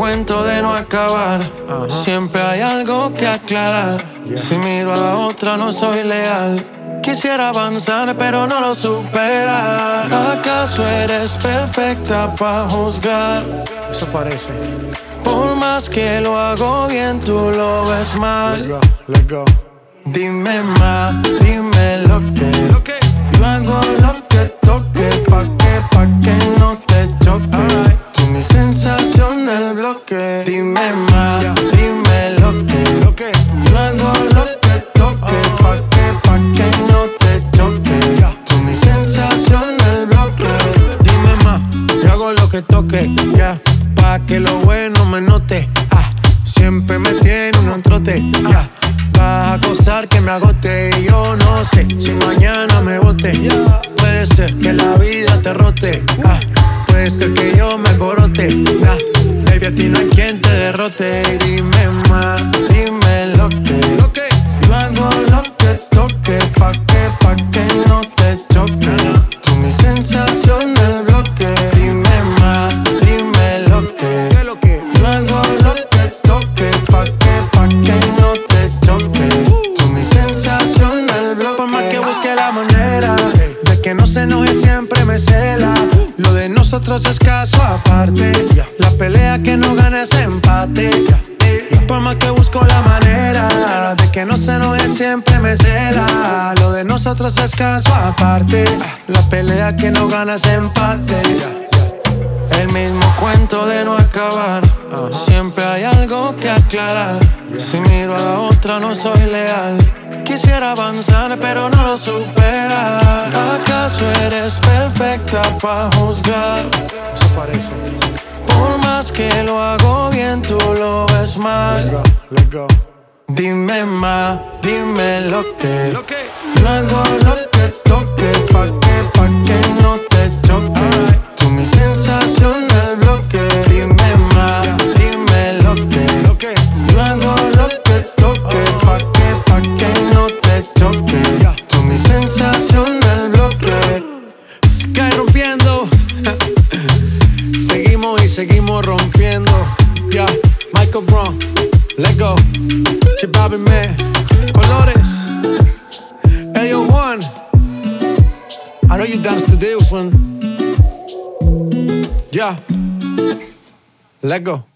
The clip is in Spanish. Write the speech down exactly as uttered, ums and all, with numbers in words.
cuento de no acabar. uh-huh. Siempre hay algo que aclarar. yeah. Si miro a otra no soy leal. Quisiera avanzar pero no lo supera. ¿Acaso eres perfecta para juzgar? Eso parece. Por más que lo hago bien, tú lo ves mal. Let go, let go. Dime más, dime lo que yo hago lo que toque, pa' que, pa' que no te choque. Tú mi sensación del bloque. Dime más, dime lo que yo hago lo que toque, pa' que, pa' que no te choque. Tú mi sensación del bloque. Dime más, yo hago lo que toque, ya, yeah, pa' que lo bueno me note. Ah, siempre me tiene un trote, ya. Yeah. Vas a acosar que me agote y yo no sé si mañana me bote. Puede ser que la vida te rote, ah, puede ser que yo me alborote, ah, baby, a ti no hay quien te derrote. Y dime más, dime lo que yo hago lo que toque, pa' que, pa' que no te choque. Tú mi sensación del bloque. Dime más, dime lo que yo hago lo que toque, pa' que, pa' que no te choque. Tú mi sensación del bloque. Por más que busque la manera de que no se enoje, siempre me cela. Lo de nosotros es caso aparte. La pelea que no gana es empate. Por más que busco la manera de que no se enoje, siempre me cela. Lo de nosotros es caso aparte. La pelea que no gana es empate. El mismo cuento de no acabar. uh-huh. Siempre hay algo que aclarar. yeah. Si miro a otra no soy leal. Quisiera avanzar pero no lo supera. ¿Acaso eres perfecta para juzgar? Eso parece. Por más que lo hago bien, tú lo ves mal. Let go, let go. Dime más, dime lo que yo hago lo que toque, pa' que, pa' que no te choque. Tú mi sensación del bloque. Dime más, dime lo que yo hago lo que toque, pa' que, pa' que no te choque. Tú mi sensación del bloque. Sky rompiendo. Seguimos y seguimos rompiendo. Ya, yeah. Michael Brown, let go. Chibabi Man, Colores. Hey yo, Juan, I know you dance to this one. Yeah, let go.